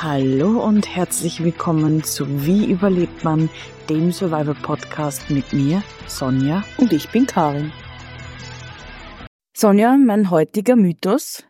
Hallo und herzlich willkommen zu Wie überlebt man, dem Survival-Podcast mit mir, Sonja. Und ich bin Karin. Sonja, mein heutiger Mythos.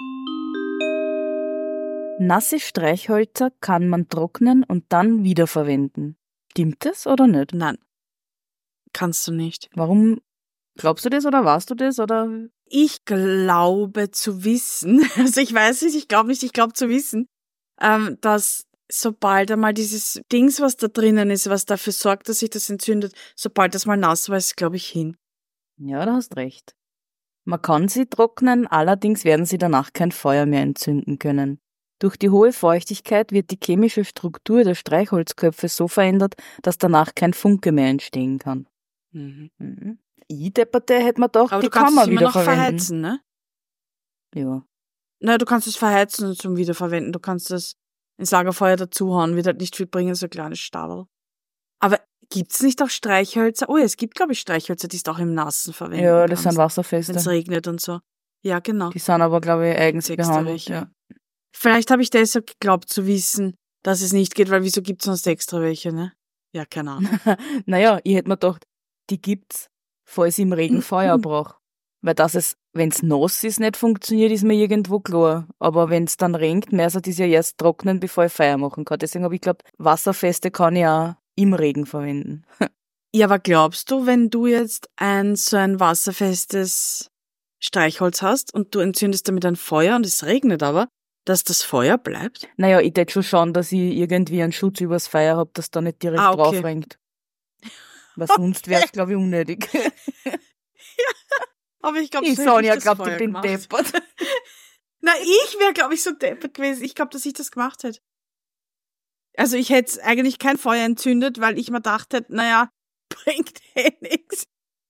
Nasse Streichhölzer kann man trocknen und dann wiederverwenden. Stimmt das oder nicht? Nein, kannst du nicht. Warum glaubst du das oder warst du das oder? Ich glaube zu wissen, also ich weiß nicht, ich glaube nicht, ich glaube zu wissen, dass sobald einmal dieses Dings, was da drinnen ist, was dafür sorgt, dass sich das entzündet, sobald das mal nass war, ist, glaube ich, hin. Ja, du hast recht. Man kann sie trocknen, allerdings werden sie danach kein Feuer mehr entzünden können. Durch die hohe Feuchtigkeit wird die chemische Struktur der Streichholzköpfe so verändert, dass danach kein Funke mehr entstehen kann. Ich depperte, hätte man doch, aber die du kannst kann man es immer noch wiederverwenden. verheizen, ne? Ja. Na, du kannst es verheizen und zum Wiederverwenden. Du kannst es ins Lagerfeuer dazuhauen, wird halt nicht viel bringen, so ein kleines Stabel. Aber gibt's nicht auch Streichhölzer? Oh ja, es gibt, glaube ich, Streichhölzer, die du auch im Nassen verwenden Ja, das kannst, sind wasserfeste. wenn es regnet und so. Ja, genau. Die sind aber, glaube ich, eigens Extra behandelt. welche. Ja. Vielleicht habe ich deshalb geglaubt zu wissen, dass es nicht geht, weil wieso gibt's sonst extra welche, ne? Ja, keine Ahnung. Naja, ich hätte mir gedacht, die gibt's, falls ich im Regen Feuer brauche. Weil dass es, wenn's nass ist, nicht funktioniert, ist mir irgendwo klar. Aber wenn's dann regnet, muss das ja erst trocknen, bevor ich Feuer machen kann. Deswegen habe ich geglaubt, wasserfeste kann ich auch im Regen verwenden. Ja, aber glaubst du, wenn du jetzt so ein wasserfestes Streichholz hast und du entzündest damit ein Feuer und es regnet aber, dass das Feuer bleibt? Naja, ich tät schon schauen, dass ich irgendwie einen Schutz übers Feuer hab, dass da nicht direkt okay. drauf regnet. Weil sonst wär's, glaube ich, unnötig. Aber ich glaube, Ich so Sonja hätte ich das glaubt, ich vorher bin gemacht. deppert. Na, ich wäre, glaube ich, so deppert gewesen. Ich glaube, dass ich das gemacht hätte. Also ich hätte eigentlich kein Feuer entzündet, weil ich mir dachte, naja, bringt nix.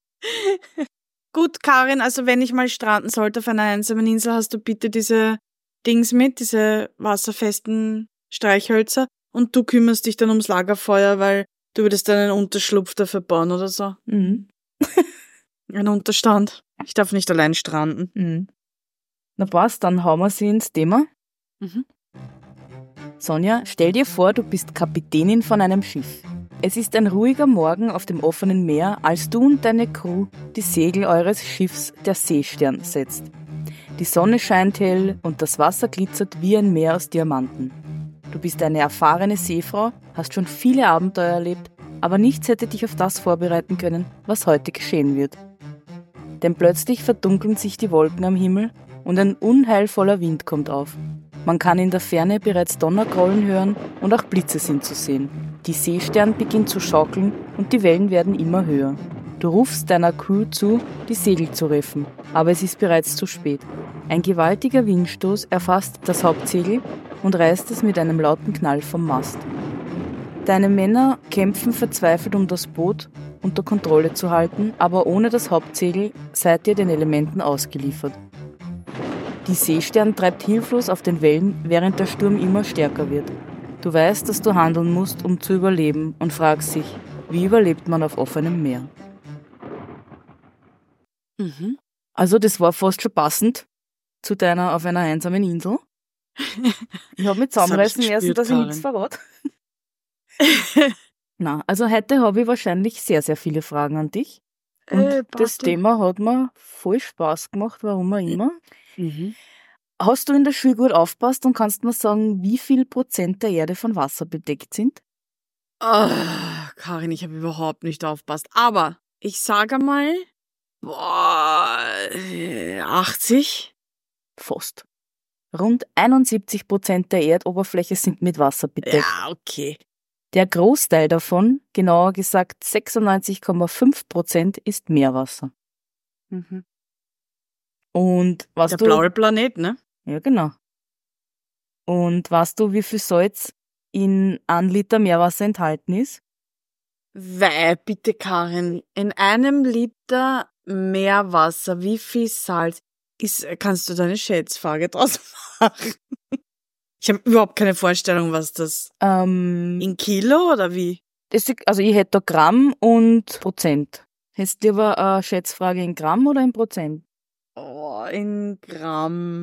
Gut, Karin, also wenn ich mal stranden sollte auf einer einsamen Insel, hast du bitte diese Dings mit, diese wasserfesten Streichhölzer und du kümmerst dich dann ums Lagerfeuer, weil du würdest dann einen Unterschlupf dafür bauen oder so. Mhm. Ein Unterstand. Ich darf nicht allein stranden. Mhm. Na passt, dann hauen wir sie ins Thema. Mhm. Sonja, stell dir vor, du bist Kapitänin von einem Schiff. Es ist ein ruhiger Morgen auf dem offenen Meer, als du und deine Crew die Segel eures Schiffs, der Seestern, setzt. Die Sonne scheint hell und das Wasser glitzert wie ein Meer aus Diamanten. Du bist eine erfahrene Seefrau, hast schon viele Abenteuer erlebt, aber nichts hätte dich auf das vorbereiten können, was heute geschehen wird. Denn plötzlich verdunkeln sich die Wolken am Himmel und ein unheilvoller Wind kommt auf. Man kann in der Ferne bereits Donnergrollen hören und auch Blitze sind zu sehen. Die Seestern beginnt zu schaukeln und die Wellen werden immer höher. Du rufst deiner Crew zu, die Segel zu reffen, aber es ist bereits zu spät. Ein gewaltiger Windstoß erfasst das Hauptsegel und reißt es mit einem lauten Knall vom Mast. Deine Männer kämpfen verzweifelt, um das Boot unter Kontrolle zu halten, aber ohne das Hauptsegel seid ihr den Elementen ausgeliefert. Die Seestern treibt hilflos auf den Wellen, während der Sturm immer stärker wird. Du weißt, dass du handeln musst, um zu überleben, und fragst dich, wie überlebt man auf offenem Meer? Mhm. Also das war fast schon passend zu deiner auf einer einsamen Insel. Ich habe mich zusammenreißen müssen, dass ich nichts verrate. Na, also heute habe ich wahrscheinlich sehr, sehr viele Fragen an dich. Und das Thema hat mir voll Spaß gemacht, warum auch immer. Mhm. Hast du in der Schule gut aufgepasst und kannst mir sagen, wie viel Prozent der Erde von Wasser bedeckt sind? Karin, ich habe überhaupt nicht aufgepasst. Aber ich sage mal, 80? Fast. Rund 71% der Erdoberfläche sind mit Wasser bedeckt. Ja, okay. Der Großteil davon, genauer gesagt 96,5%, ist Meerwasser. Mhm. Und was Der blaue Planet, ne? Ja, genau. Und weißt du, wie viel Salz in 1 Liter Meerwasser enthalten ist? Bitte, Karin, in einem Liter Meerwasser, wie viel Salz ist? Kannst du da eine Schätzfrage draus machen? Ich habe überhaupt keine Vorstellung, was das... in Kilo oder wie? Also ich hätte da Gramm und Prozent. Hättest du lieber eine Schätzfrage in Gramm oder in Prozent? Oh, in Gramm.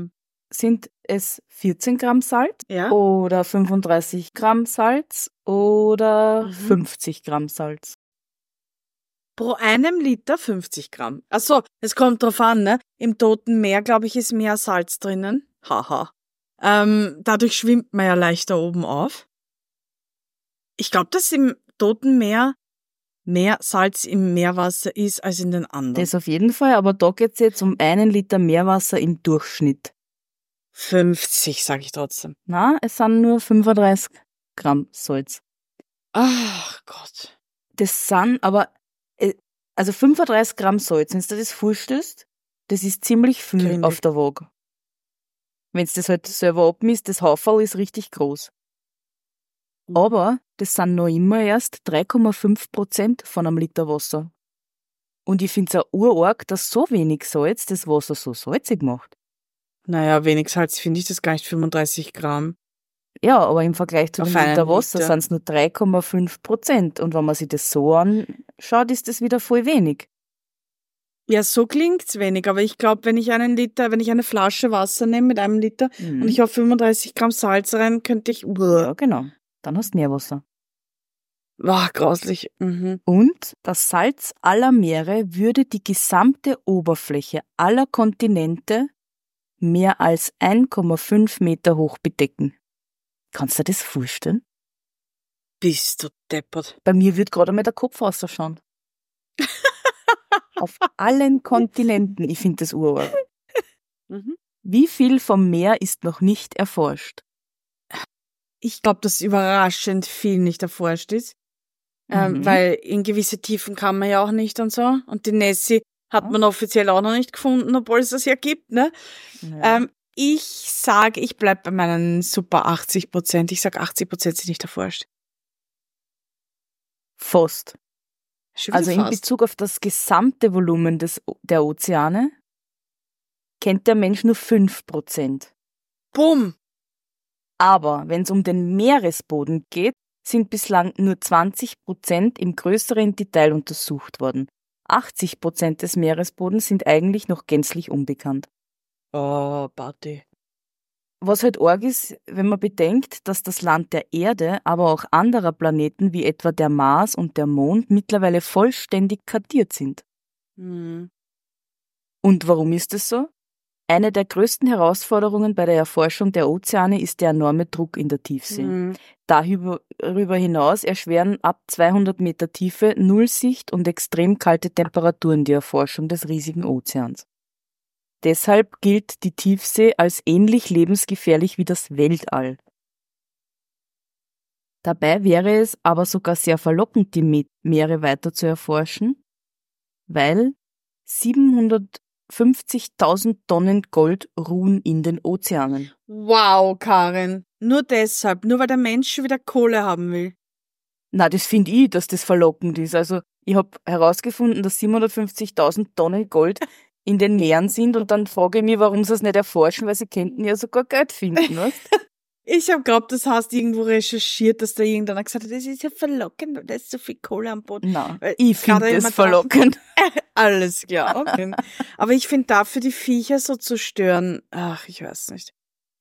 sind es 14 Gramm Salz Ja. oder 35 Gramm Salz oder 50 Gramm Salz? Pro einem Liter 50 Gramm. Ach so, es kommt drauf an, ne? Im Toten Meer, glaube ich, ist mehr Salz drinnen. Haha. Dadurch schwimmt man ja leichter oben auf. Ich glaube, dass im Toten Meer mehr Salz im Meerwasser ist als in den anderen. Das auf jeden Fall, aber da geht es jetzt um 1 Liter Meerwasser im Durchschnitt. 50, sage ich trotzdem. Na, es sind nur 35 Gramm Salz. Ach Gott. Das sind aber, also 35 Gramm Salz, wenn du das vorstellst, das ist ziemlich viel Gründig. auf der Waage. Wenn du das halt selber abmisst, das Haferl ist richtig groß. Aber das sind noch immer erst 3,5% von einem Liter Wasser. Und ich finde es auch urarg, dass so wenig Salz das Wasser so salzig macht. Naja, wenig Salz finde ich das gar nicht, 35 Gramm. Ja, aber im Vergleich zu Auf dem einen Liter Wasser Liter. sind es nur 3,5%. Und wenn man sich das so anschaut, ist das wieder voll wenig. Ja, so klingt's wenig, aber ich glaube, wenn ich eine Flasche Wasser nehme mit einem Liter und ich auf 35 Gramm Salz rein, könnte ich, Ja, genau. Dann hast du Meerwasser. grauslich. Mhm. Und das Salz aller Meere würde die gesamte Oberfläche aller Kontinente mehr als 1,5 Meter hoch bedecken. Kannst du dir das vorstellen? Bist du deppert. Bei mir wird gerade einmal der Kopf rausschauen. Auf allen Kontinenten. Ich finde das urarg. Mhm. Wie viel vom Meer ist noch nicht erforscht? Ich glaube, dass überraschend viel nicht erforscht ist, weil in gewisse Tiefen kann man ja auch nicht und so. Und die Nessie hat man offiziell auch noch nicht gefunden, obwohl es das ja gibt, ne? Ja. Ich sage, ich bleib bei meinen super 80%. Ich sag 80% sind nicht erforscht. Fast. Schon wieder Also in fast. Bezug auf das gesamte Volumen der Ozeane kennt der Mensch nur 5%. Bumm! Aber wenn es um den Meeresboden geht, sind bislang nur 20% im größeren Detail untersucht worden. 80% des Meeresbodens sind eigentlich noch gänzlich unbekannt. Oh, Party. Was halt arg ist, wenn man bedenkt, dass das Land der Erde, aber auch anderer Planeten wie etwa der Mars und der Mond mittlerweile vollständig kartiert sind. Mhm. Und Und warum ist es so? Eine der größten Herausforderungen bei der Erforschung der Ozeane ist der enorme Druck in der Tiefsee. Darüber hinaus erschweren ab 200 Meter Tiefe Nullsicht und extrem kalte Temperaturen die Erforschung des riesigen Ozeans. Deshalb gilt die Tiefsee als ähnlich lebensgefährlich wie das Weltall. Dabei wäre es aber sogar sehr verlockend, die Meere weiter zu erforschen, weil 750.000 Tonnen Gold ruhen in den Ozeanen. Wow, Karin. Nur deshalb, nur weil der Mensch schon wieder Kohle haben will. Na, das finde ich, dass das verlockend ist. Also, ich habe herausgefunden, dass 750.000 Tonnen Gold in den Meeren sind und dann frage ich mich, warum sie es nicht erforschen, weil sie könnten ja sogar Geld finden, weißt? Ich habe glaubt, das hast irgendwo recherchiert, dass da irgendeiner gesagt hat, das ist ja verlockend, weil da ist so viel Kohle am Boden. Nein, Weil ich finde gerade das immer verlockend. Alles klar, okay. Aber ich finde dafür die Viecher so zu stören, ach, ich weiß nicht.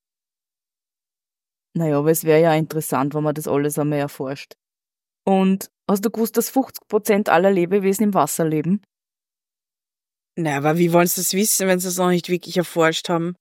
Naja, aber es wäre ja interessant, wenn man das alles einmal erforscht. Und hast du gewusst, dass 50% aller Lebewesen im Wasser leben? Na, aber wie wollen sie das wissen, wenn sie es noch nicht wirklich erforscht haben?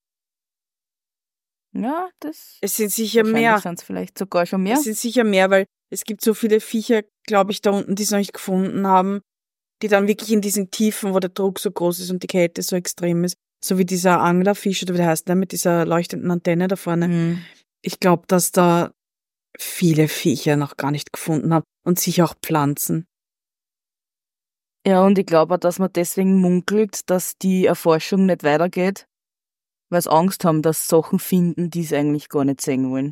Ja, das Es sind sicher wahrscheinlich mehr. sind es vielleicht sogar schon mehr. Es sind sicher mehr, weil es gibt so viele Viecher, glaube ich, da unten, die es noch nicht gefunden haben, die dann wirklich in diesen Tiefen, wo der Druck so groß ist und die Kälte so extrem ist, so wie dieser Anglerfisch, oder wie der heißt, ne, mit dieser leuchtenden Antenne da vorne. Mhm. Ich glaube, dass da viele Viecher noch gar nicht gefunden haben und sicher auch Pflanzen. Ja, und ich glaube auch, dass man deswegen munkelt, dass die Erforschung nicht weitergeht, weil sie Angst haben, dass sie Sachen finden, die sie eigentlich gar nicht sehen wollen.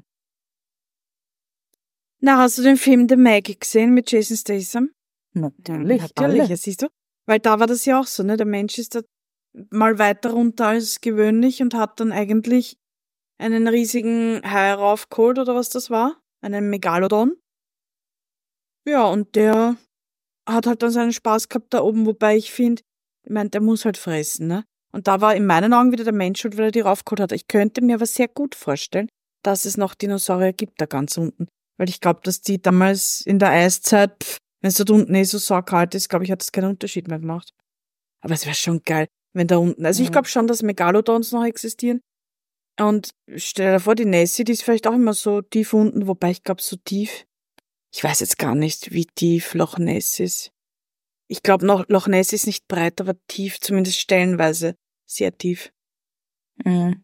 Na, hast du den Film The Meg gesehen mit Jason Statham? Natürlich, Natürlich, alle. ja, siehst du. Weil da war das ja auch so, ne? Der Mensch ist da mal weiter runter als gewöhnlich und hat dann eigentlich einen riesigen Hai raufgeholt, oder was das war. Einen Megalodon. Ja, und der hat halt dann seinen Spaß gehabt da oben, wobei ich finde, ich meine, der muss halt fressen, ne? Und da war in meinen Augen wieder der Mensch schuld, weil er die raufgeholt hat. Ich könnte mir aber sehr gut vorstellen, dass es noch Dinosaurier gibt da ganz unten. Weil ich glaube, dass die damals in der Eiszeit, wenn es dort unten so saukalt ist, glaube ich, hat das keinen Unterschied mehr gemacht. Aber es wäre schon geil, wenn da unten, also ich glaube schon, dass Megalodons noch existieren. Und stell dir vor, die Nessie, die ist vielleicht auch immer so tief unten, wobei ich glaube, so tief, ich weiß jetzt gar nicht, wie tief Loch Ness ist. Ich glaube, Loch Ness ist nicht breit, aber tief, zumindest stellenweise sehr tief. Mhm.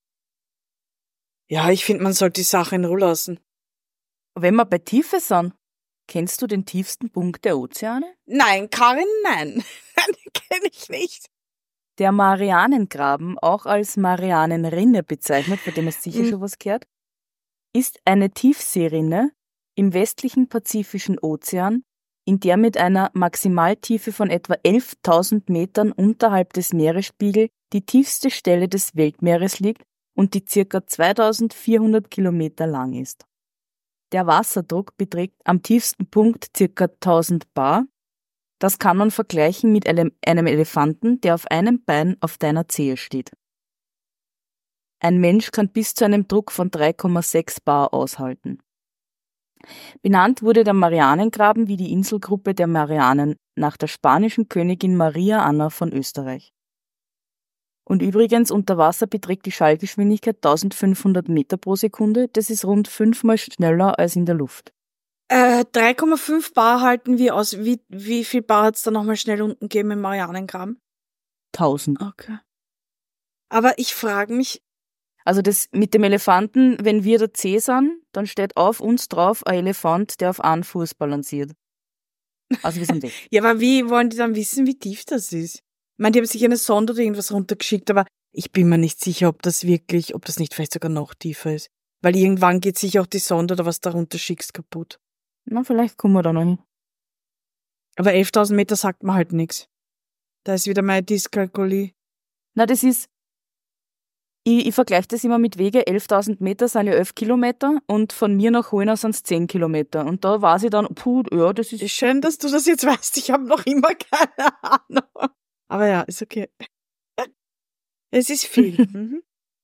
Ja, ich finde, man sollte die Sache in Ruhe lassen. Wenn wir bei Tiefe sind, kennst du den tiefsten Punkt der Ozeane? Nein, Karin, nein. Den kenne ich nicht. Der Marianengraben, auch als Marianenrinne bezeichnet, von dem es sicher schon was gehört, ist eine Tiefseerinne im westlichen Pazifischen Ozean, in der mit einer Maximaltiefe von etwa 11.000 Metern unterhalb des Meeresspiegels die tiefste Stelle des Weltmeeres liegt und die ca. 2.400 Kilometer lang ist. Der Wasserdruck beträgt am tiefsten Punkt ca. 1000 Bar. Das kann man vergleichen mit einem Elefanten, der auf einem Bein auf deiner Zehe steht. Ein Mensch kann bis zu einem Druck von 3,6 Bar aushalten. Benannt wurde der Marianengraben wie die Inselgruppe der Marianen nach der spanischen Königin Maria Anna von Österreich. Und übrigens, unter Wasser beträgt die Schallgeschwindigkeit 1500 Meter pro Sekunde. Das ist rund 5-mal schneller als in der Luft. 3,5 Bar halten wir aus. Wie viel Bar hat es da nochmal schnell unten gegeben im Marianengraben? 1000. Okay. Aber ich frage mich. Also das mit dem Elefanten, wenn wir der C sind, dann steht auf uns drauf ein Elefant, der auf einem Fuß balanciert. Also wir sind weg. Ja, aber wie wollen die dann wissen, wie tief das ist? Ich meine, die haben sich eine Sonde oder irgendwas runtergeschickt, aber ich bin mir nicht sicher, ob das nicht vielleicht sogar noch tiefer ist. Weil irgendwann geht sich auch die Sonde oder was da runterschickst kaputt. Na, vielleicht kommen wir da noch hin. Aber 11.000 Meter sagt man halt nichts. Da ist wieder meine Dyskalkulie. Na, das ist, ich vergleiche das immer mit Wege. 11.000 Meter sind ja 11 Kilometer und von mir nach Holna sind es 10 Kilometer. Und da weiß ich dann, ja, das ist... Schön, dass du das jetzt weißt. Ich habe noch immer keine Ahnung. Aber ja, ist okay. Es ist viel.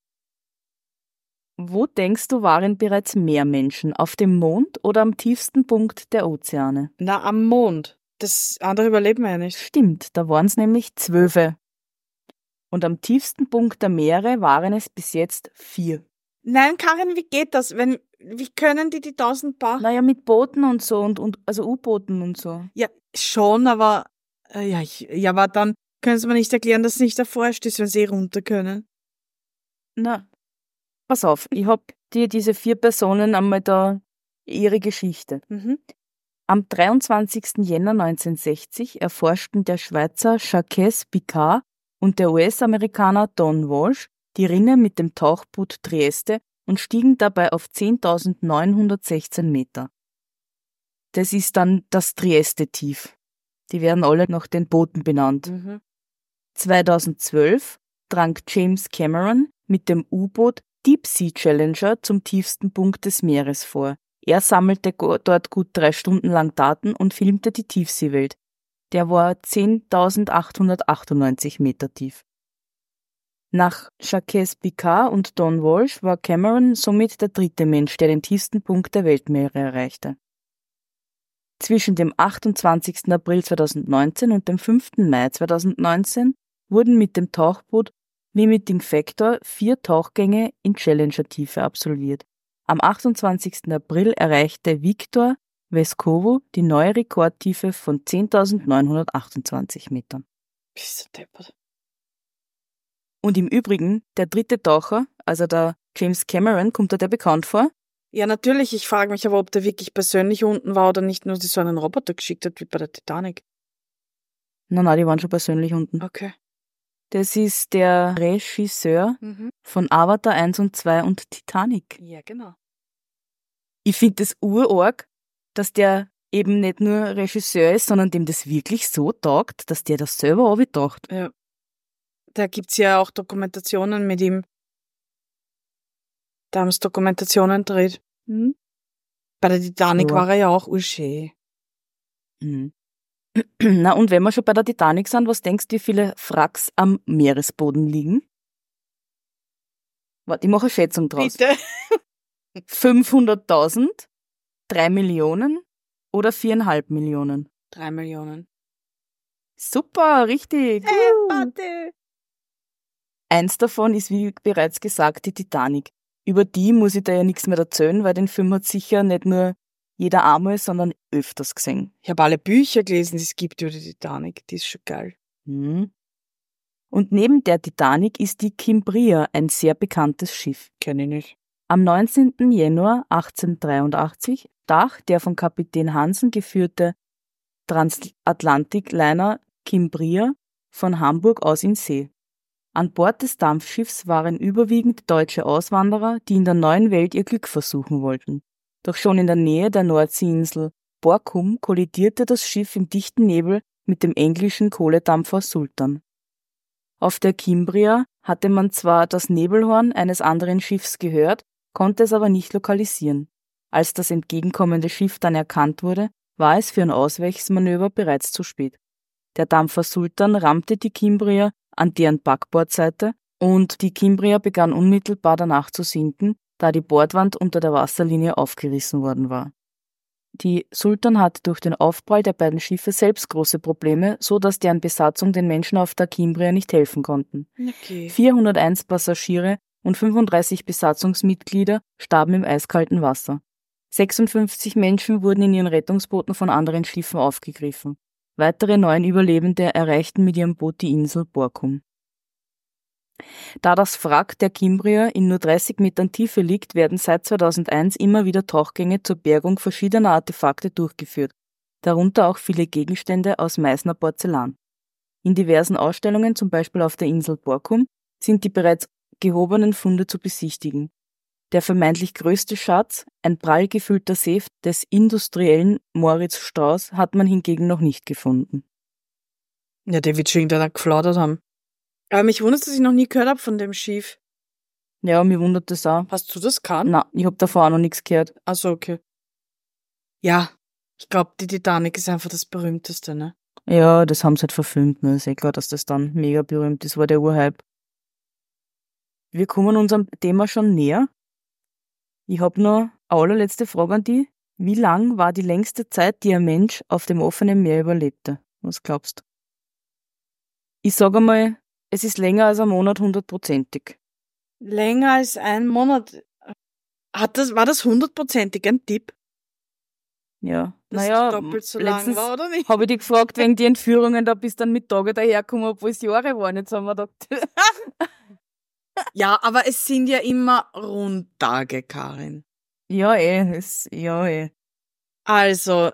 Wo denkst du, waren bereits mehr Menschen? Auf dem Mond oder am tiefsten Punkt der Ozeane? Na, am Mond. Das andere überleben wir ja nicht. Stimmt, da waren es nämlich 12. Und am tiefsten Punkt der Meere waren es bis jetzt 4. Nein, Karin, wie geht das? Wie können die 1000 Bar? Naja, mit Booten und so und also U-Booten und so. Ja, schon, aber aber dann können Sie mir nicht erklären, dass es nicht erforscht ist, wenn sie runter können. Na, pass auf, ich hab dir diese 4 Personen einmal da ihre Geschichte. Am 23. Jänner 1960 erforschten der Schweizer Jacques Picard und der US-Amerikaner Don Walsh die Rinne mit dem Tauchboot Trieste und stiegen dabei auf 10.916 Meter. Das ist dann das Trieste-Tief. Die werden alle nach den Booten benannt. 2012 drang James Cameron mit dem U-Boot Deep Sea Challenger zum tiefsten Punkt des Meeres vor. Er sammelte dort gut 3 Stunden lang Daten und filmte die Tiefseewelt. Der war 10.898 Meter tief. Nach Jacques Picard und Don Walsh war Cameron somit der 3. Mensch, der den tiefsten Punkt der Weltmeere erreichte. Zwischen dem 28. April 2019 und dem 5. Mai 2019 wurden mit dem Tauchboot Limiting Factor 4 Tauchgänge in Challenger-Tiefe absolviert. Am 28. April erreichte Victor Vescovo die neue Rekordtiefe von 10.928 Metern. Bist du deppert. Und im Übrigen, der 3. Taucher, also der James Cameron, kommt dir der bekannt vor? Ja, natürlich. Ich frage mich aber, ob der wirklich persönlich unten war oder nicht nur so einen Roboter geschickt hat, wie bei der Titanic. Nein, die waren schon persönlich unten. Okay. Das ist der Regisseur von Avatar 1 und 2 und Titanic. Ja, genau. Ich finde das urarg, dass der eben nicht nur Regisseur ist, sondern dem das wirklich so taugt, dass der das selber angetaucht. Ja. Da gibt's ja auch Dokumentationen mit ihm. Da haben sie Dokumentationen gedreht. Bei der Titanic war er ja auch urschön. Na, und wenn wir schon bei der Titanic sind, was denkst du, wie viele Wracks am Meeresboden liegen? Warte, ich mache eine Schätzung draus. Bitte. 500.000, 3 Millionen oder 4,5 Millionen? 3 Millionen. Super, richtig. Warte. Eins davon ist, wie bereits gesagt, die Titanic. Über die muss ich da ja nichts mehr erzählen, weil den Film hat sicher nicht nur jeder einmal, sondern öfters gesehen. Ich habe alle Bücher gelesen, die es gibt über die Titanic. Die ist schon geil. Mhm. Und neben der Titanic ist die Cimbria ein sehr bekanntes Schiff. Kenn ich nicht. Am 19. Januar 1883 stach der von Kapitän Hansen geführte Transatlantikliner Cimbria von Hamburg aus in See. An Bord des Dampfschiffs waren überwiegend deutsche Auswanderer, die in der neuen Welt ihr Glück versuchen wollten. Doch schon in der Nähe der Nordseeinsel Borkum kollidierte das Schiff im dichten Nebel mit dem englischen Kohledampfer Sultan. Auf der Cimbria hatte man zwar das Nebelhorn eines anderen Schiffs gehört, konnte es aber nicht lokalisieren. Als das entgegenkommende Schiff dann erkannt wurde, war es für ein Ausweichsmanöver bereits zu spät. Der Dampfer Sultan rammte die Cimbria an deren Backbordseite und die Cimbria begann unmittelbar danach zu sinken, da die Bordwand unter der Wasserlinie aufgerissen worden war. Die Sultan hatte durch den Aufprall der beiden Schiffe selbst große Probleme, so dass deren Besatzung den Menschen auf der Cimbria nicht helfen konnten. Okay. 401 Passagiere und 35 Besatzungsmitglieder starben im eiskalten Wasser. 56 Menschen wurden in ihren Rettungsbooten von anderen Schiffen aufgegriffen. Weitere 9 Überlebende erreichten mit ihrem Boot die Insel Borkum. Da das Wrack der Cimbria in nur 30 Metern Tiefe liegt, werden seit 2001 immer wieder Tauchgänge zur Bergung verschiedener Artefakte durchgeführt, darunter auch viele Gegenstände aus Meißner Porzellan. In diversen Ausstellungen, zum Beispiel auf der Insel Borkum, sind die bereits gehobenen Funde zu besichtigen. Der vermeintlich größte Schatz, ein prall gefüllter Safe des industriellen Moritz Strauß, hat man hingegen noch nicht gefunden. Ja, der wird schon irgendwann geflaudert haben. Aber mich wundert, dass ich noch nie gehört habe von dem Schiff. Ja, mir wundert das auch. Hast du das gekannt? Na, ich hab davor auch noch nichts gehört. Ach so, okay. Ja, ich glaube, die Titanic ist einfach das berühmteste, ne? Ja, das haben sie halt verfilmt, ne? Ist eh klar, dass das dann mega berühmt ist, war der Urhype. Wir kommen unserem Thema schon näher. Ich hab noch eine allerletzte Frage an dich. Wie lang war die längste Zeit, die ein Mensch auf dem offenen Meer überlebte? Was glaubst du? Ich sage einmal, es ist länger als ein Monat 100%ig. Länger als ein Monat. War das 100%ig ein Tipp? Ja. Dass Naja, es doppelt so lang letztens war, oder nicht? habe ich dich gefragt, wegen die Entführungen, da bist du dann mit Tage dahergekommen, obwohl es Jahre waren. Jetzt haben wir gedacht, Ja, aber es sind ja immer Rundtage, Karin. ja eh. Also,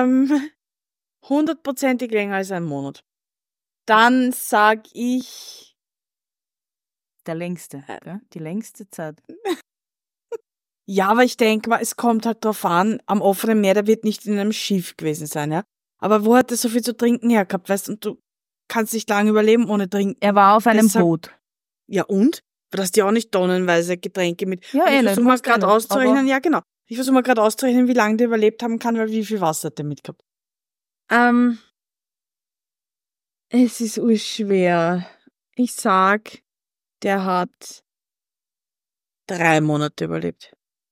100%ig länger als ein Monat. Dann sag ich, Der längste, gell? Die längste Zeit. ja, aber ich denke mal, es kommt halt drauf an, am offenen Meer, der wird nicht in einem Schiff gewesen sein, ja. Aber wo hat er so viel zu trinken hergehabt, weißt du, und du kannst nicht lange überleben ohne Trinken. Er war auf einem Deshalb- Boot. Ja, und? Du hast ja auch nicht tonnenweise Getränke mit. Ja, Und ich nicht, versuche mal musst du gerade nicht, auszurechnen, ja genau. Ich versuche mal gerade auszurechnen, wie lange der überlebt haben kann, weil wie viel Wasser hat der mitgehabt. Es ist urschwer. Ich sag, der hat 3 Monate überlebt.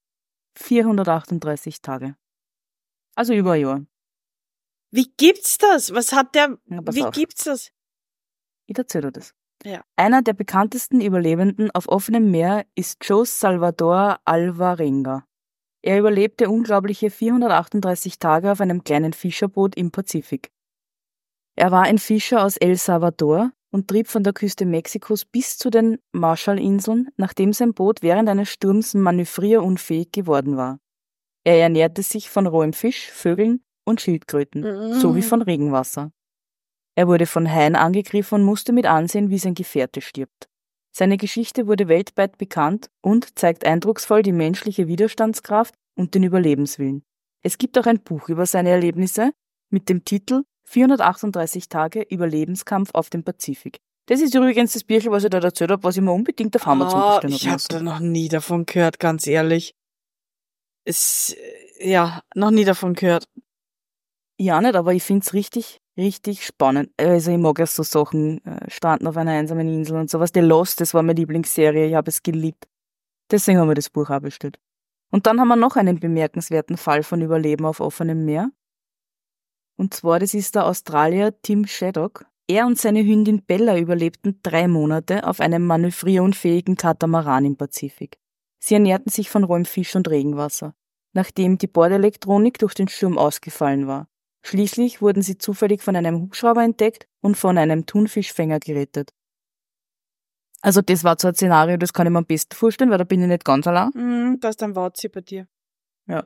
438 Tage. Also über ein Jahr. Wie gibt's das? Was hat der, Na, pass wie auf. gibt's das? Ich erzähle dir das. Ja. Einer der bekanntesten Überlebenden auf offenem Meer ist José Salvador Alvarenga. Er überlebte unglaubliche 438 Tage auf einem kleinen Fischerboot im Pazifik. Er war ein Fischer aus El Salvador und trieb von der Küste Mexikos bis zu den Marshallinseln, nachdem sein Boot während eines Sturms manövrierunfähig geworden war. Er ernährte sich von rohem Fisch, Vögeln und Schildkröten, sowie von Regenwasser. Er wurde von Haien angegriffen und musste mit ansehen, wie sein Gefährte stirbt. Seine Geschichte wurde weltweit bekannt und zeigt eindrucksvoll die menschliche Widerstandskraft und den Überlebenswillen. Es gibt auch ein Buch über seine Erlebnisse mit dem Titel 438 Tage Überlebenskampf auf dem Pazifik. Das ist übrigens das Bierchen, was ich da erzählt habe, was ich mir unbedingt auf Amazon bestellen Ich habe da noch nie davon gehört, ganz ehrlich. Ja, noch nie davon gehört. Ja, nicht, aber ich find's richtig Richtig spannend. Also ich mag ja so Sachen, Stranden auf einer einsamen Insel und sowas. The Lost, das war meine Lieblingsserie, ich habe es geliebt. Deswegen haben wir das Buch auch bestellt. Und dann haben wir noch einen bemerkenswerten Fall von Überleben auf offenem Meer. Und zwar, das ist der Australier Tim Shaddock. Er und seine Hündin Bella überlebten 3 Monate auf einem manövrierunfähigen Katamaran im Pazifik. Sie ernährten sich von rohem Fisch und Regenwasser, nachdem die Bordelektronik durch den Sturm ausgefallen war. Schließlich wurden sie zufällig von einem Hubschrauber entdeckt und von einem Thunfischfänger gerettet. Also das war so ein Szenario, das kann ich mir am besten vorstellen, weil da bin ich nicht ganz allein. Da ist ein Wauzi bei dir. Ja.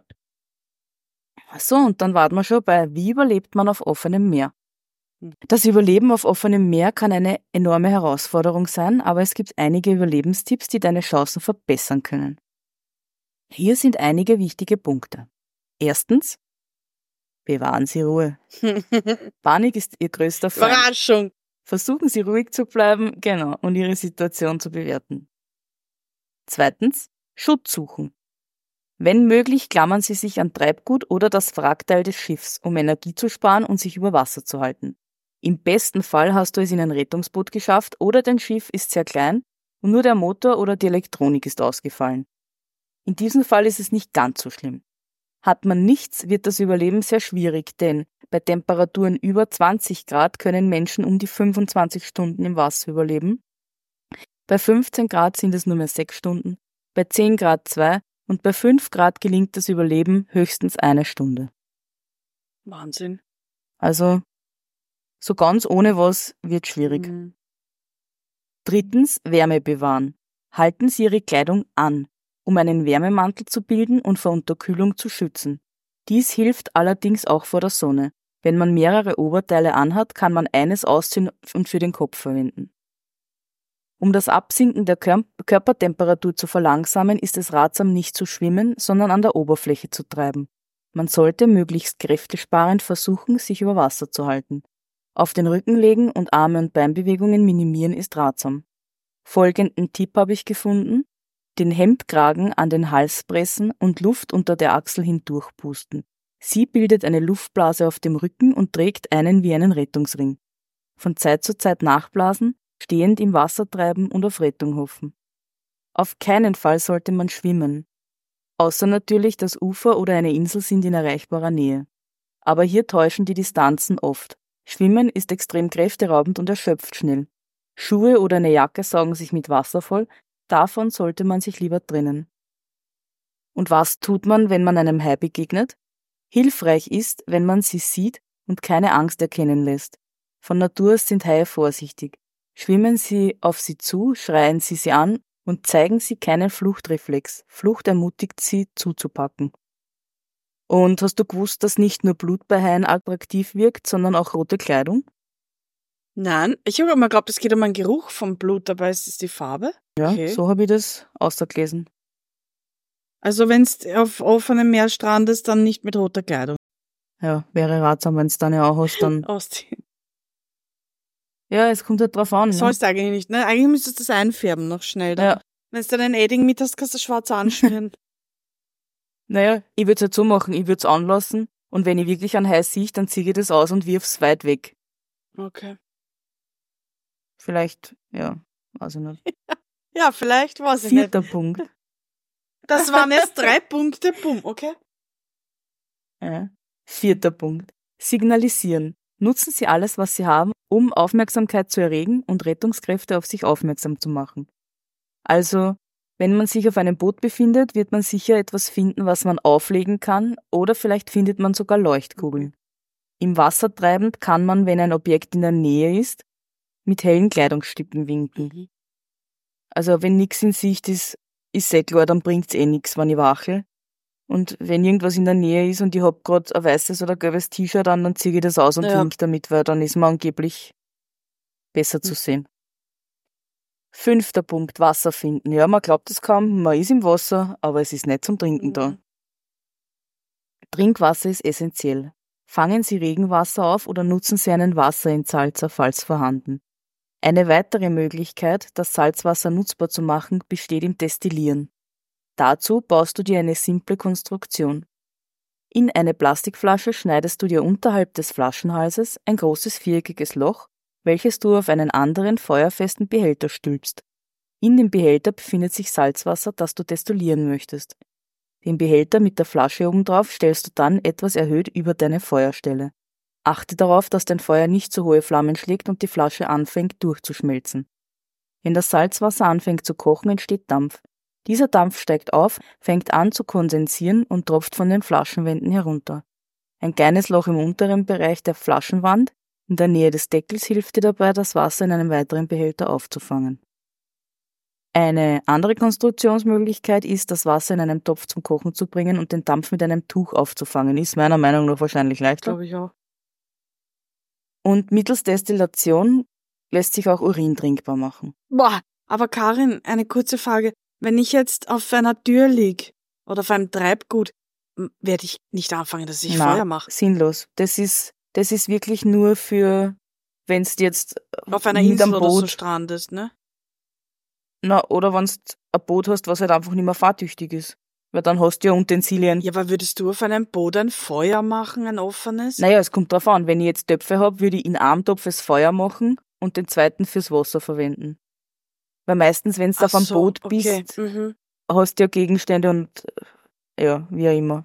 So, und dann warten wir schon bei, wie überlebt man auf offenem Meer? Das Überleben auf offenem Meer kann eine enorme Herausforderung sein, aber es gibt einige Überlebenstipps, die deine Chancen verbessern können. Hier sind einige wichtige Punkte. Erstens, bewahren Sie Ruhe. Panik ist Ihr größter Feind. Überraschung! Versuchen Sie ruhig zu bleiben, genau, und Ihre Situation zu bewerten. Zweitens, Schutz suchen. Wenn möglich, klammern Sie sich an Treibgut oder das Wrackteil des Schiffs, um Energie zu sparen und sich über Wasser zu halten. Im besten Fall hast du es in ein Rettungsboot geschafft oder dein Schiff ist sehr klein und nur der Motor oder die Elektronik ist ausgefallen. In diesem Fall ist es nicht ganz so schlimm. Hat man nichts, wird das Überleben sehr schwierig, denn bei Temperaturen über 20 Grad können Menschen um die 25 Stunden im Wasser überleben. Bei 15 Grad sind es nur mehr 6 Stunden, bei 10 Grad 2 und bei 5 Grad gelingt das Überleben höchstens 1 Stunde. Wahnsinn. Also, so ganz ohne was wird schwierig. Drittens, Wärme bewahren. Halten Sie Ihre Kleidung an, um einen Wärmemantel zu bilden und vor Unterkühlung zu schützen. Dies hilft allerdings auch vor der Sonne. Wenn man mehrere Oberteile anhat, kann man eines ausziehen und für den Kopf verwenden. Um das Absinken der Körpertemperatur zu verlangsamen, ist es ratsam, nicht zu schwimmen, sondern an der Oberfläche zu treiben. Man sollte möglichst kräftesparend versuchen, sich über Wasser zu halten. Auf den Rücken legen und Arme- und Beinbewegungen minimieren ist ratsam. Folgenden Tipp habe ich gefunden: Den Hemdkragen an den Hals pressen und Luft unter der Achsel hindurchpusten. Sie bildet eine Luftblase auf dem Rücken und trägt einen wie einen Rettungsring. Von Zeit zu Zeit nachblasen, stehend im Wasser treiben und auf Rettung hoffen. Auf keinen Fall sollte man schwimmen. Außer natürlich, das Ufer oder eine Insel sind in erreichbarer Nähe. Aber hier täuschen die Distanzen oft. Schwimmen ist extrem kräfteraubend und erschöpft schnell. Schuhe oder eine Jacke saugen sich mit Wasser voll, davon sollte man sich lieber trennen. Und was tut man, wenn man einem Hai begegnet? Hilfreich ist, wenn man sie sieht und keine Angst erkennen lässt. Von Natur aus sind Haie vorsichtig. Schwimmen Sie auf sie zu, schreien Sie sie an und zeigen Sie keinen Fluchtreflex. Flucht ermutigt Sie, zuzupacken. Und hast du gewusst, dass nicht nur Blut bei Haien attraktiv wirkt, sondern auch rote Kleidung? Nein, ich habe immer geglaubt, es geht um einen Geruch vom Blut, dabei ist es die Farbe. Ja, Okay. so habe ich das ausgelesen. Also wenn es auf offenem Meer strandest, dann nicht mit roter Kleidung. Ja, wäre ratsam, wenn es dann ja auch hast, dann... Ausziehen. Ja, es kommt halt drauf an. Sollst du eigentlich nicht, ne? Eigentlich müsstest du das einfärben noch schnell. Dann. Ja. Wenn du dann ein Edding mit hast, kannst du schwarz anschmieren. Naja, ich würde es halt so machen, ich würde es anlassen und wenn ich wirklich einen Hai sehe, dann ziehe ich das aus und wirf's weit weg. Okay. Vielleicht, ja, weiß ich nicht. Ja, vielleicht, weiß ich nicht. 4. Punkt. Das waren jetzt 3 Punkte, bumm, okay? Ja. 4. Punkt. Signalisieren. Nutzen Sie alles, was Sie haben, um Aufmerksamkeit zu erregen und Rettungskräfte auf sich aufmerksam zu machen. Also, wenn man sich auf einem Boot befindet, wird man sicher etwas finden, was man auflegen kann, oder vielleicht findet man sogar Leuchtkugeln. Im Wasser treibend kann man, wenn ein Objekt in der Nähe ist, mit hellen Kleidungsstücken winken. Also wenn nichts in Sicht ist eh klar, dann bringt's eh nix, wenn ich wachel. Und wenn irgendwas in der Nähe ist und ich hab grad ein weißes oder gelbes T-Shirt an, dann zieh ich das aus und wink damit, weil dann ist man angeblich besser zu sehen. 5. Punkt, Wasser finden. Ja, man glaubt es kaum, man ist im Wasser, aber es ist nicht zum Trinken da. Trinkwasser ist essentiell. Fangen Sie Regenwasser auf oder nutzen Sie einen Wasserentsalzer, falls vorhanden. Eine weitere Möglichkeit, das Salzwasser nutzbar zu machen, besteht im Destillieren. Dazu baust du dir eine simple Konstruktion. In eine Plastikflasche schneidest du dir unterhalb des Flaschenhalses ein großes viereckiges Loch, welches du auf einen anderen feuerfesten Behälter stülpst. In dem Behälter befindet sich Salzwasser, das du destillieren möchtest. Den Behälter mit der Flasche obendrauf stellst du dann etwas erhöht über deine Feuerstelle. Achte darauf, dass dein Feuer nicht zu hohe Flammen schlägt und die Flasche anfängt durchzuschmelzen. Wenn das Salzwasser anfängt zu kochen, entsteht Dampf. Dieser Dampf steigt auf, fängt an zu kondensieren und tropft von den Flaschenwänden herunter. Ein kleines Loch im unteren Bereich der Flaschenwand in der Nähe des Deckels hilft dir dabei, das Wasser in einem weiteren Behälter aufzufangen. Eine andere Konstruktionsmöglichkeit ist, das Wasser in einen Topf zum Kochen zu bringen und den Dampf mit einem Tuch aufzufangen. Ist meiner Meinung nach wahrscheinlich leichter. Glaube ich auch. Und mittels Destillation lässt sich auch Urin trinkbar machen. Boah, aber Karin, eine kurze Frage. Wenn ich jetzt auf einer Tür lieg oder auf einem Treibgut, werde ich nicht anfangen, dass ich Feuer mache. Sinnlos. Das ist wirklich nur für, wenn du jetzt auf einer Insel oder so strandest, ne? Oder wenn du ein Boot hast, was halt einfach nicht mehr fahrtüchtig ist. Weil dann hast du ja Utensilien. Ja, aber würdest du auf einem Boot ein Feuer machen, ein offenes? Naja, es kommt drauf an. Wenn ich jetzt Töpfe habe, würde ich in einem Topf das Feuer machen und den zweiten fürs Wasser verwenden. Weil meistens, wenn du auf einem Boot bist, hast du ja Gegenstände und ja, wie auch immer.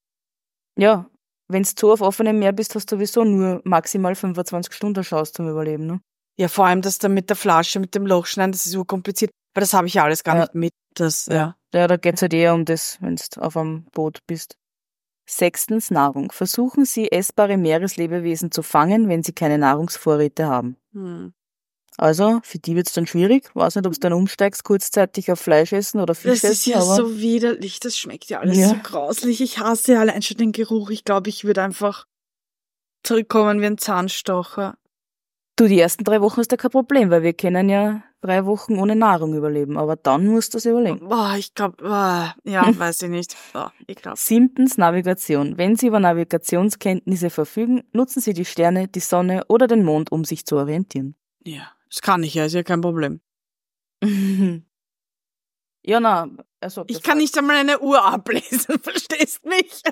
Ja, wenn du so auf offenem Meer bist, hast du sowieso nur maximal 25 Stunden Chance zum Überleben, ne? Ja, vor allem das dann mit der Flasche, mit dem Loch schneiden, das ist so kompliziert. Aber das habe ich ja alles gar nicht mit. Ja, da geht's halt eher um das, wenn du auf einem Boot bist. 6. Nahrung. Versuchen Sie, essbare Meereslebewesen zu fangen, wenn Sie keine Nahrungsvorräte haben. Also, für die wird's dann schwierig. Weiß nicht, ob du dann umsteigst, kurzzeitig auf Fleisch essen oder Fisch essen. Das ist ja so widerlich, das schmeckt ja alles so grauslich. Ich hasse ja allein schon den Geruch. Ich glaube, ich würde einfach zurückkommen wie ein Zahnstocher. Du, die ersten 3 Wochen ist ja kein Problem, weil wir können ja 3 Wochen ohne Nahrung überleben. Aber dann musst du das überlegen. Boah, ich glaube, weiß ich nicht. Ich glaube. 7. Navigation. Wenn Sie über Navigationskenntnisse verfügen, nutzen Sie die Sterne, die Sonne oder den Mond, um sich zu orientieren. Ja, das kann ich ja, ist ja kein Problem. Also. Ich kann nicht einmal eine Uhr ablesen, verstehst mich?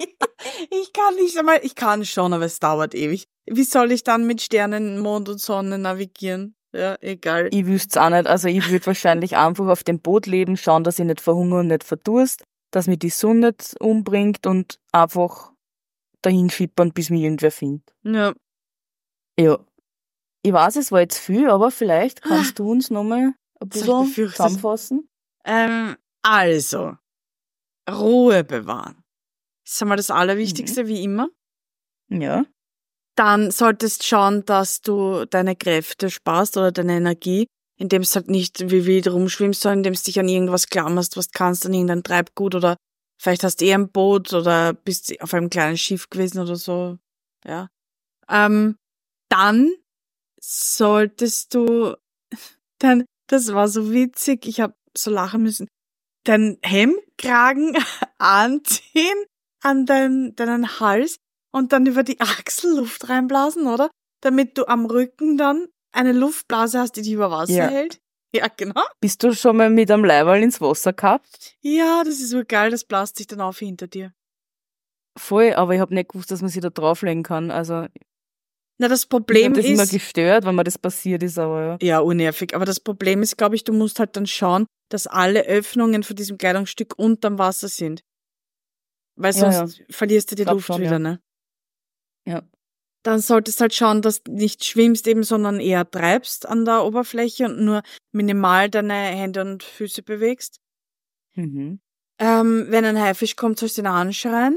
Ich kann schon, aber es dauert ewig. Wie soll ich dann mit Sternen, Mond und Sonne navigieren? Ja, egal. Ich wüsste es auch nicht. Also ich würde wahrscheinlich einfach auf dem Boot leben, schauen, dass ich nicht verhungere und nicht verdurst, dass mich die Sonne nicht umbringt und einfach dahin schippern, bis mich irgendwer findet. Ja. Ja. Ich weiß, es war jetzt viel, aber vielleicht kannst du uns nochmal ein bisschen zusammenfassen. Also, Ruhe bewahren. Das ist einmal das Allerwichtigste, wie immer. Ja. Dann solltest schauen, dass du deine Kräfte sparst oder deine Energie, indem du halt nicht wie wild rumschwimmst, sondern indem du dich an irgendwas klammerst, was du kannst, an irgendein Treibgut oder vielleicht hast du ein Boot oder bist auf einem kleinen Schiff gewesen oder so. Ja. Dann solltest du das war so witzig, ich habe so lachen müssen, deinen Hemdkragen anziehen an deinen Hals und dann über die Achsel Luft reinblasen, oder? Damit du am Rücken dann eine Luftblase hast, die dich über Wasser hält. Ja, genau. Bist du schon mal mit einem Leiberl ins Wasser gehabt? Ja, das ist so geil, das blast sich dann auf hinter dir. Voll, aber ich habe nicht gewusst, dass man sich da drauflegen kann, also. Na, das Problem ist... Ich hab das immer gestört, wenn mir das passiert ist, aber ja. Ja, unnervig. Aber das Problem ist, glaube ich, du musst halt dann schauen, dass alle Öffnungen von diesem Kleidungsstück unterm Wasser sind. Weil sonst verlierst du die Luft schon, wieder, ne? Ja. Dann solltest du halt schauen, dass du nicht schwimmst eben, sondern eher treibst an der Oberfläche und nur minimal deine Hände und Füße bewegst. Wenn ein Haifisch kommt, sollst du ihn anschreien.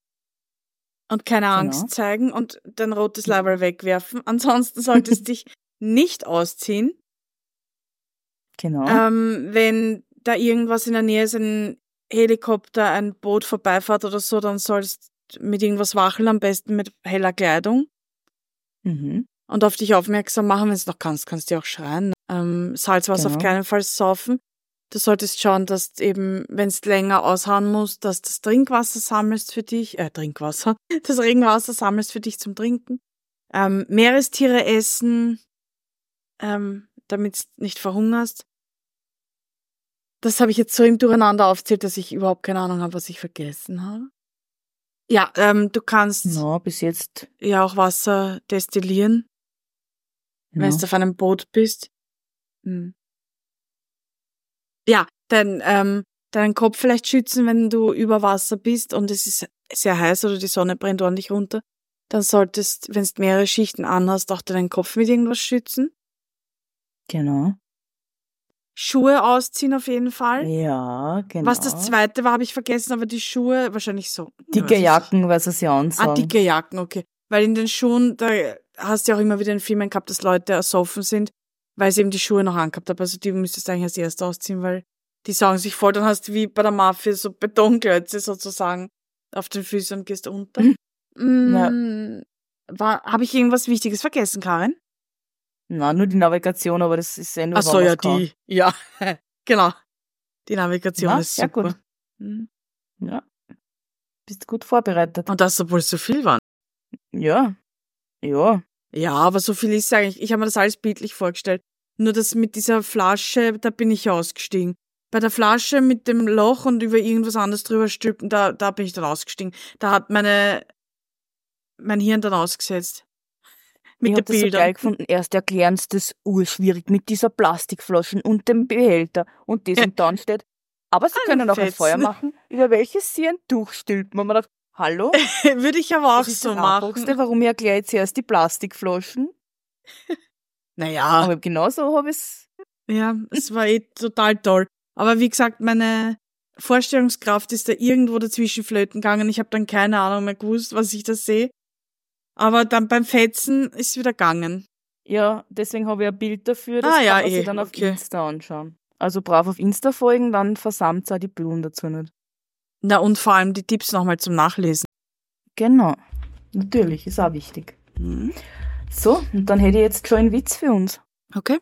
Und keine Angst zeigen und dein rotes Leiberl wegwerfen. Ansonsten solltest du dich nicht ausziehen. Genau. Wenn da irgendwas in der Nähe ist, ein Helikopter, ein Boot vorbeifährt oder so, dann sollst du mit irgendwas wacheln, am besten mit heller Kleidung. Und auf dich aufmerksam machen, wenn du noch kannst du auch schreien. Salzwasser auf keinen Fall saufen. Du solltest schauen, dass du eben, wenn es länger ausharren musst, dass das Trinkwasser sammelst für dich, das Regenwasser sammelst für dich zum Trinken. Meerestiere essen, damit du nicht verhungerst. Das habe ich jetzt so im Durcheinander aufzählt, dass ich überhaupt keine Ahnung habe, was ich vergessen habe. Ja, du kannst Bis jetzt. ja auch Wasser destillieren, wenn du auf einem Boot bist. Ja, deinen Kopf vielleicht schützen, wenn du über Wasser bist und es ist sehr heiß oder die Sonne brennt ordentlich runter. Dann solltest, wenn du mehrere Schichten anhast, auch deinen Kopf mit irgendwas schützen. Genau. Schuhe ausziehen auf jeden Fall. Ja, genau. Was das zweite war, habe ich vergessen, aber die Schuhe wahrscheinlich so. Dicke Jacken, weil sie sich ansagen. Dicke Jacken, okay. Weil in den Schuhen, da hast du ja auch immer wieder in Filmen gehabt, dass Leute ersoffen sind, weil sie eben die Schuhe noch angehabt haben. Also die müsstest du eigentlich als erstes ausziehen, weil die saugen sich voll. Dann hast du wie bei der Mafia so Betonklötze sozusagen auf den Füßen und gehst unter. Habe ich irgendwas Wichtiges vergessen, Karin? Na, nur die Navigation, aber das ist nur Ach so, ja, die. Ja, genau. Die Navigation ist super. Gut. Ja. Bist gut vorbereitet. Und das, obwohl es so viel waren. Ja. Ja. Ja, aber so viel ist eigentlich. Ich habe mir das alles bildlich vorgestellt. Nur das mit dieser Flasche, da bin ich ausgestiegen. Bei der Flasche mit dem Loch und über irgendwas anderes drüber stülpen, da bin ich dann ausgestiegen. Da hat mein Hirn dann ausgesetzt. Mit ich habe das so geil gefunden. Erst erklären sie das urschwierig mit dieser Plastikflaschen und dem Behälter und das und dann steht, aber sie können auch ein Feuer machen, über welches sie ein Tuch stülpen. Und man dachte, hallo? Würde ich aber auch das so ist das machen. Einfachste, warum ich erkläre jetzt erst die Plastikflaschen. Naja. Aber genau so habe ich es. Ja, es war total toll. Aber wie gesagt, meine Vorstellungskraft ist da irgendwo dazwischen flöten gegangen. Ich habe dann keine Ahnung mehr gewusst, was ich da sehe. Aber dann beim Fetzen ist es wieder gegangen. Ja, deswegen habe ich ein Bild dafür, das kann man sich dann auf Insta anschauen. Also brav auf Insta folgen, dann versammelt auch die Blumen dazu nicht. Na und vor allem die Tipps nochmal zum Nachlesen. Genau, natürlich, ist auch wichtig. So, und dann hätte ich jetzt schon einen Witz für uns. Okay.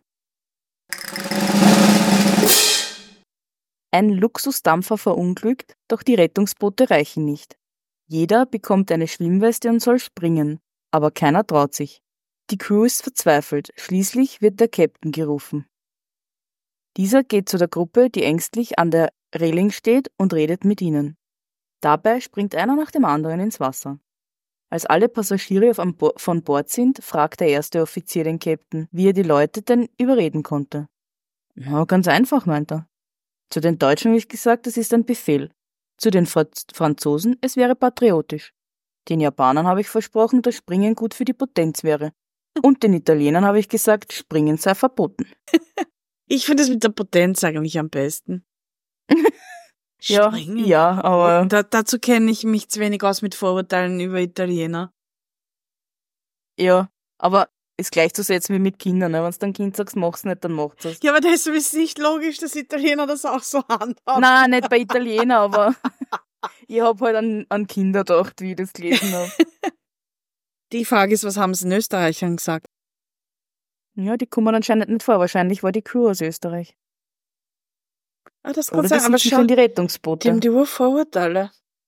Ein Luxusdampfer verunglückt, doch die Rettungsboote reichen nicht. Jeder bekommt eine Schwimmweste und soll springen, aber keiner traut sich. Die Crew ist verzweifelt, schließlich wird der Captain gerufen. Dieser geht zu der Gruppe, die ängstlich an der Reling steht und redet mit ihnen. Dabei springt einer nach dem anderen ins Wasser. Als alle Passagiere von Bord sind, fragt der erste Offizier den Captain, wie er die Leute denn überreden konnte. Na, ganz einfach, meint er. Zu den Deutschen habe ich gesagt, es ist ein Befehl. Zu den Franzosen, es wäre patriotisch. Den Japanern habe ich versprochen, dass Springen gut für die Potenz wäre. Und den Italienern habe ich gesagt, Springen sei verboten. Ich finde es mit der Potenz eigentlich am besten. Springen? Ja, aber... Dazu kenne ich mich zu wenig aus mit Vorurteilen über Italiener. Ja, aber ist gleichzusetzen wie mit Kindern. Ne? Wenn du dann Kind sagst, mach's nicht, dann macht's es. Ja, aber deshalb ist es nicht logisch, dass Italiener das auch so handhaben. Nein, nicht bei Italiener, aber ich habe halt an Kinder gedacht, wie ich das gelesen habe. Die Frage ist, was haben sie in Österreichern gesagt? Ja, die kommen anscheinend nicht vor. Wahrscheinlich war die Crew aus Österreich. Ah, das kann Oder sein, das aber sind schon die Rettungsboote. Die haben die Urvorurteile.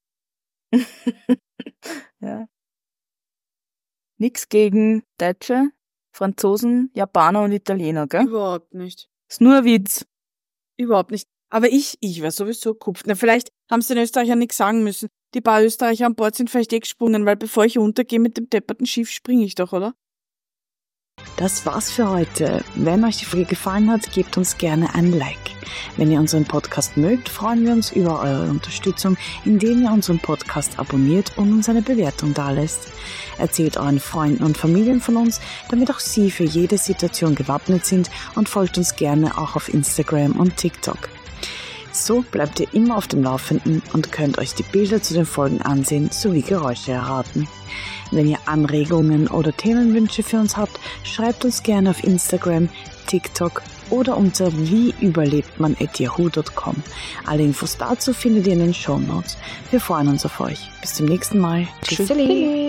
Ja. Nix gegen Deutsche, Franzosen, Japaner und Italiener, gell? Überhaupt nicht. Ist nur ein Witz. Überhaupt nicht. Aber ich wäre sowieso kupft. Na, vielleicht haben sie den Österreichern nichts sagen müssen. Die paar Österreicher an Bord sind vielleicht gesprungen, weil bevor ich untergehe mit dem depperten Schiff, springe ich doch, oder? Das war's für heute. Wenn euch die Folge gefallen hat, gebt uns gerne ein Like. Wenn ihr unseren Podcast mögt, freuen wir uns über eure Unterstützung, indem ihr unseren Podcast abonniert und uns eine Bewertung dalässt. Erzählt euren Freunden und Familien von uns, damit auch sie für jede Situation gewappnet sind, und folgt uns gerne auch auf Instagram und TikTok. So bleibt ihr immer auf dem Laufenden und könnt euch die Bilder zu den Folgen ansehen sowie Geräusche erraten. Wenn ihr Anregungen oder Themenwünsche für uns habt, schreibt uns gerne auf Instagram, TikTok oder unter wieüberlebtman@yahoo.com. Alle Infos dazu findet ihr in den Shownotes. Wir freuen uns auf euch. Bis zum nächsten Mal. Tschüssi.